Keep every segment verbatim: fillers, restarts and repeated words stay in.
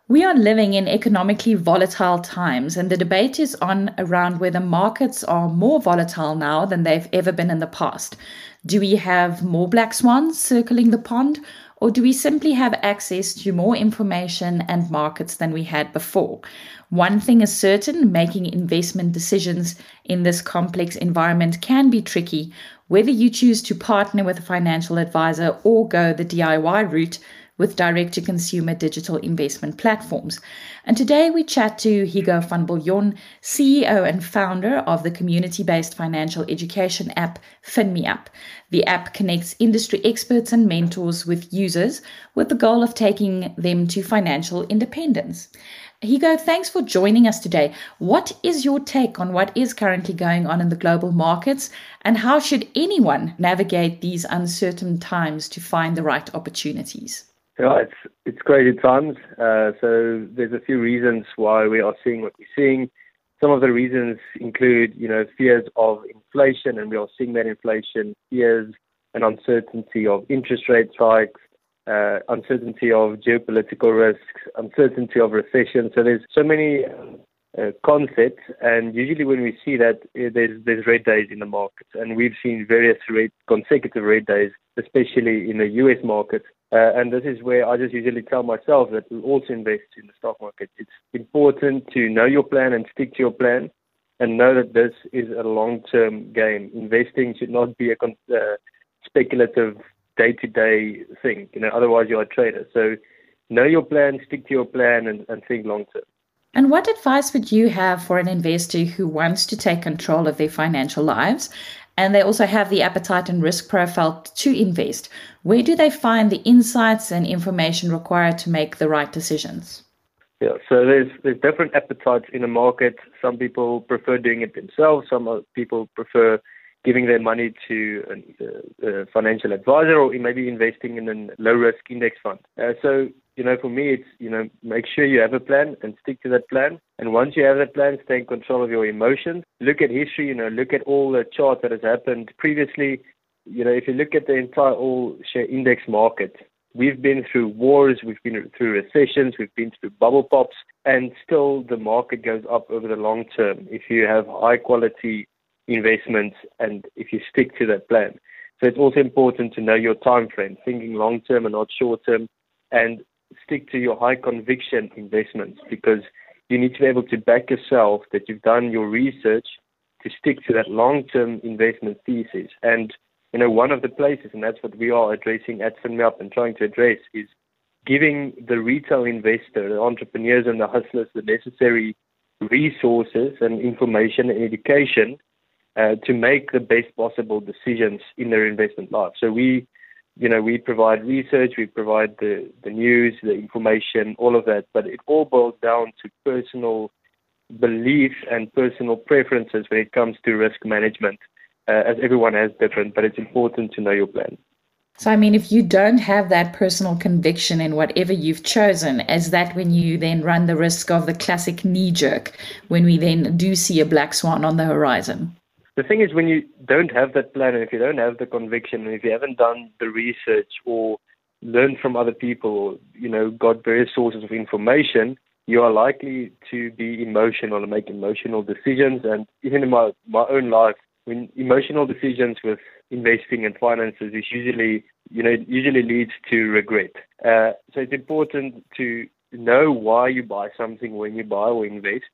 We are living in economically volatile times, and the debate is on around whether markets are more volatile now than they've ever been in the past. Do we have more black swans circling the pond, or do we simply have access to more information and markets than we had before? One thing is certain, making investment decisions in this complex environment can be tricky. Whether you choose to partner with a financial advisor or go the D I Y route with direct-to-consumer digital investment platforms. And today we chat to Hugo van Biljon, C E O and founder of the community-based financial education app FinMeUp. The app connects industry experts and mentors with users with the goal of taking them to financial independence. Hugo, thanks for joining us today. What is your take on what is currently going on in the global markets, and how should anyone navigate these uncertain times to find the right opportunities? Yeah, it's it's crazy times. Uh, so there's a few reasons why we are seeing what we're seeing. Some of the reasons include, you know, fears of inflation, and we are seeing that inflation, fears and uncertainty of interest rate hikes, uh, uncertainty of geopolitical risks, uncertainty of recession. So there's so many uh, concepts, and usually when we see that, uh, there's there's red days in the markets, and we've seen various red, consecutive red days, especially in the U S market. Uh, and this is where I just usually tell myself that we also invest in the stock market. It's important to know your plan and stick to your plan, and know that this is a long-term game. Investing should not be a con- uh, speculative day-to-day thing. You know, otherwise you're a trader. So know your plan, stick to your plan, and, and think long-term. And what advice would you have for an investor who wants to take control of their financial lives, and they also have the appetite and risk profile to invest? Where do they find the insights and information required to make the right decisions? Yeah, so there's there's different appetites in the market. Some people prefer doing it themselves. Some people prefer giving their money to a, a financial advisor, or maybe investing in a low-risk index fund. Uh, so, you know, for me, it's, you know, make sure you have a plan and stick to that plan. And once you have that plan, stay in control of your emotions. Look at history, you know, look at all the charts that has happened previously. You know, if you look at the entire all-share index market, we've been through wars, we've been through recessions, we've been through bubble pops, and still the market goes up over the long term if you have high-quality investments and if you stick to that plan. So it's also important to know your time frame, thinking long-term and not short-term, and stick to your high-conviction investments, because you need to be able to back yourself that you've done your research to stick to that long-term investment thesis. And, you know, one of the places, and that's what we are addressing at FinMeUp and trying to address, is giving the retail investor, the entrepreneurs and the hustlers, the necessary resources and information and education uh, to make the best possible decisions in their investment life. So we, you know, we provide research, we provide the, the news, the information, all of that, but it all boils down to personal beliefs and personal preferences when it comes to risk management, uh, as everyone has different, but it's important to know your plan. So, I mean, if you don't have that personal conviction in whatever you've chosen, is that when you then run the risk of the classic knee jerk when we then do see a black swan on the horizon? The thing is, when you don't have that plan, and if you don't have the conviction, and if you haven't done the research or learned from other people, or, you know, got various sources of information, you are likely to be emotional and make emotional decisions. And even in my, my own life, when emotional decisions with investing and finances is usually, you know, it usually leads to regret. Uh, so it's important to know why you buy something when you buy or invest,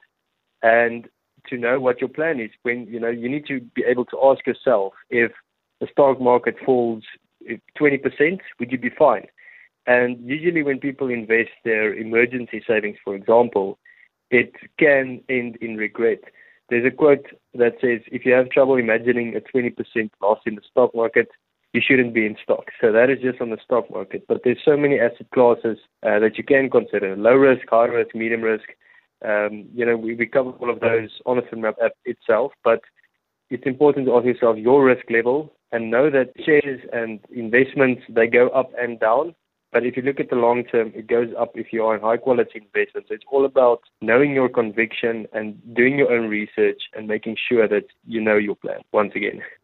and to know what your plan is. When, you know, you need to be able to ask yourself, if the stock market falls twenty percent, would you be fine? And usually when people invest their emergency savings, for example, it can end in regret. There's a quote that says, if you have trouble imagining a twenty percent loss in the stock market, you shouldn't be in stock. So that is just on the stock market. But there's so many asset classes uh, that you can consider: low risk, high risk, medium risk. Um, you know, we, we cover all of those on the FinMeUp app itself, but it's important to ask yourself your risk level and know that shares and investments, they go up and down. But if you look at the long term, it goes up if you are in high quality investments. So it's all about knowing your conviction and doing your own research and making sure that you know your plan once again.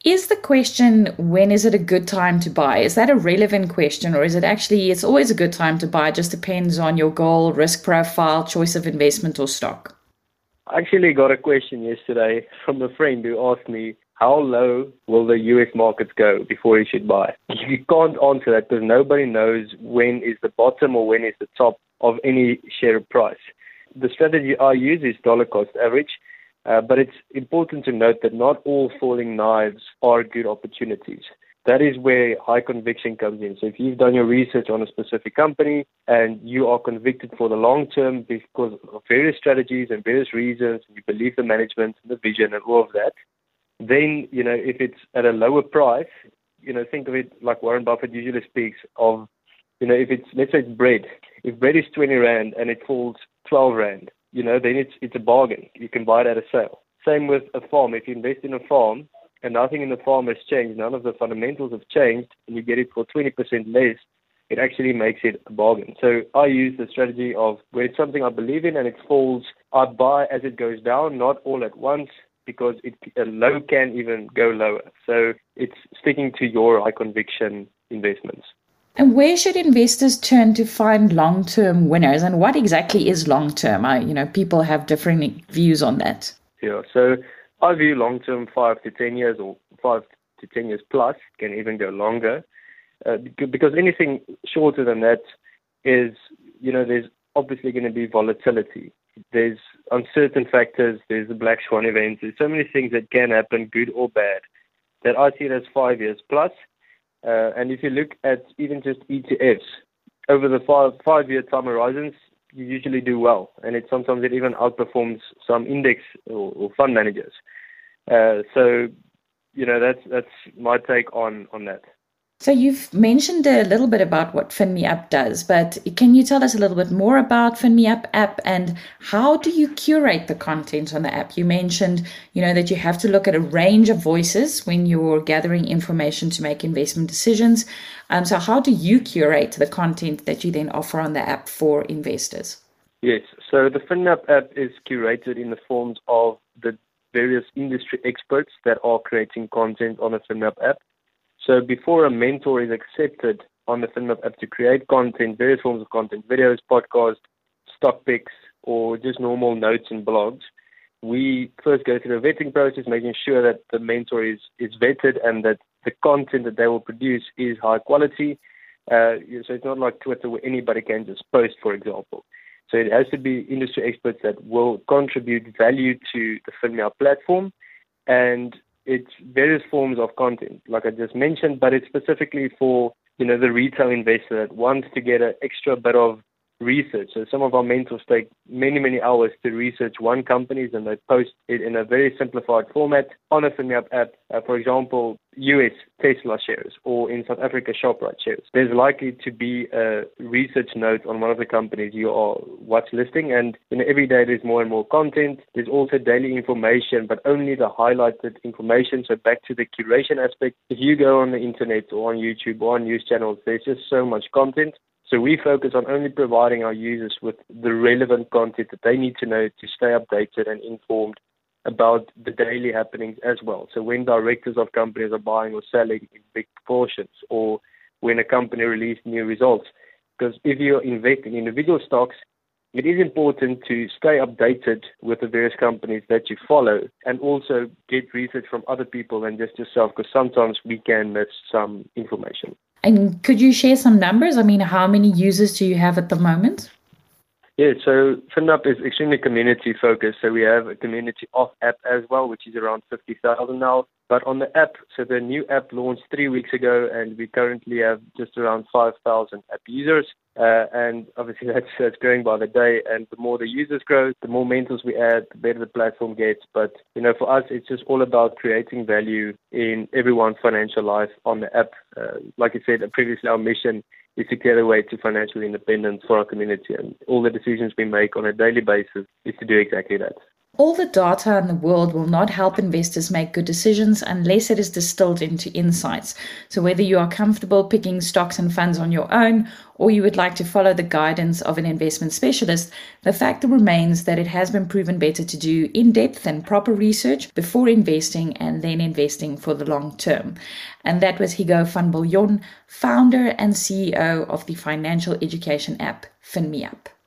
Is the question, when is it a good time to buy? Is that a relevant question, or is it actually, it's always a good time to buy, just depends on your goal, risk profile, choice of investment or stock? I actually got a question yesterday from a friend who asked me, how low will the U S markets go before you should buy? You can't answer that because nobody knows when is the bottom or when is the top of any share price. The strategy I use is dollar cost average, uh, but it's important to note that not all falling knives are good opportunities. That is where high conviction comes in. So if you've done your research on a specific company and you are convicted for the long term because of various strategies and various reasons, and you believe the management and the vision and all of that, then, you know, if it's at a lower price, you know, think of it like Warren Buffett usually speaks of, you know, if it's, let's say it's bread. If bread is twenty rand and it falls twelve rand, you know, then it's it's a bargain. You can buy it at a sale. Same with a farm. If you invest in a farm and nothing in the farm has changed, none of the fundamentals have changed, and you get it for twenty percent less, it actually makes it a bargain. So I use the strategy of where it's something I believe in and it falls, I buy as it goes down, not all at once, because it, a low can even go lower. So it's sticking to your high conviction investments. And where should investors turn to find long-term winners? And what exactly is long-term? I, you know, people have different views on that. Yeah, so I view long-term five to ten years or five to ten years plus, can even go longer, uh, because anything shorter than that is, you know, there's obviously going to be volatility. There's uncertain factors, there's the black swan events, there's so many things that can happen, good or bad, that I see it as five years plus. Uh, and if you look at even just E T Fs, over the five, five-year time horizons, you usually do well. And it sometimes it even outperforms some index or, or fund managers. Uh, so, you know, that's that's my take on, on that. So you've mentioned a little bit about what FinMeUp does, but can you tell us a little bit more about FinMeUp app and how do you curate the content on the app? You mentioned, you know, that you have to look at a range of voices when you're gathering information to make investment decisions. Um, so how do you curate the content that you then offer on the app for investors? Yes, so the FinMeUp app is curated in the forms of the various industry experts that are creating content on the FinMeUp app. So before a mentor is accepted on the FinMeUp app to create content, various forms of content, videos, podcasts, stock picks, or just normal notes and blogs, we first go through a vetting process, making sure that the mentor is, is vetted and that the content that they will produce is high quality. Uh, so it's not like Twitter where anybody can just post, for example. So it has to be industry experts that will contribute value to the FinMeUp platform, and it's various forms of content, like I just mentioned, but it's specifically for, you know, the retail investor that wants to get an extra bit of research. So some of our mentors take many, many hours to research one company, and they post it in a very simplified format on a FinMeUp app. Uh, for example, U S Tesla shares, or in South Africa Shoprite shares. There's likely to be a research note on one of the companies you are watch listing, and you know, every day there's more and more content. There's also daily information, but only the highlighted information. So back to the curation aspect, if you go on the internet or on YouTube or on news channels, there's just so much content. So we focus on only providing our users with the relevant content that they need to know to stay updated and informed about the daily happenings as well. So when directors of companies are buying or selling in big proportions, or when a company releases new results, because if you're investing in individual stocks, it is important to stay updated with the various companies that you follow and also get research from other people than just yourself, because sometimes we can miss some information. And could you share some numbers? I mean, how many users do you have at the moment? Yeah, so FinMeUp is extremely community focused. So we have a community off app as well, which is around fifty thousand now. But on the app, so the new app launched three weeks ago, and we currently have just around five thousand app users. Uh, and obviously that's, that's growing by the day. And the more the users grow, the more mentors we add, the better the platform gets. But, you know, for us, it's just all about creating value in everyone's financial life on the app. Uh, like I said previously, our mission is to get away to financial independence for our community. And all the decisions we make on a daily basis is to do exactly that. All the data in the world will not help investors make good decisions unless it is distilled into insights. So whether you are comfortable picking stocks and funds on your own, or you would like to follow the guidance of an investment specialist, the fact remains that it has been proven better to do in-depth and proper research before investing and then investing for the long term. And that was Hugo van Biljon, founder and C E O of the financial education app FinMeUp.